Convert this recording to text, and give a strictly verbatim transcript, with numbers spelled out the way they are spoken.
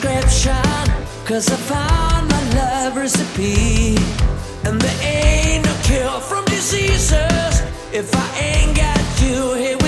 prescription, cause I found my love recipe. And there ain't no cure from diseases if I ain't got you here